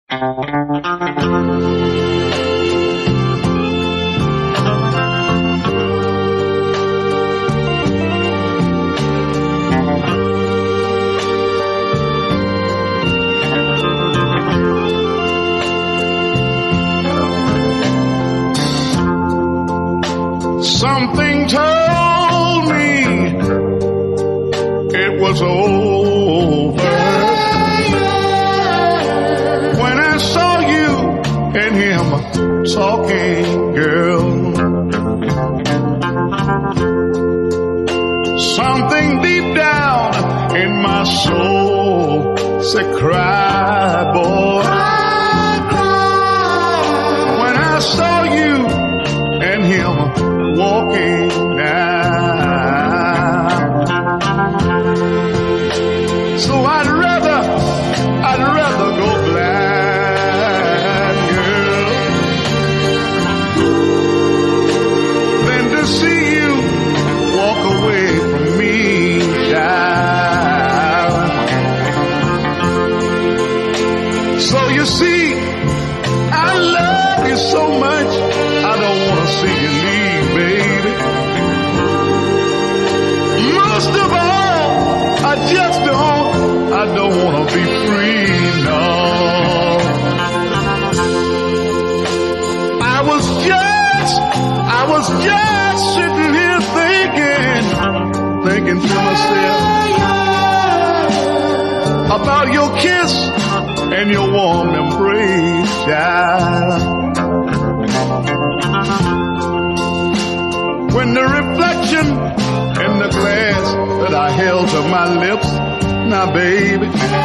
Something told me it was over when I saw you and him talking, girl. Something deep down in my soul said, cry, boy. When I saw you and him walking now. So I'd rather go blind, girl, than to see you walk away from me, child. So you see, I love you so much, I don't want to see you leave, baby. Most of all, I don't want to be free, no. I was just sitting here thinking to myself about your kiss and your warm embrace, child. When the reflection in the glass that I held to my lips, now baby,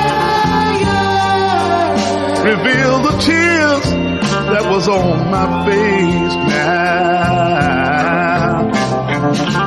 revealed the tears that was on my face now.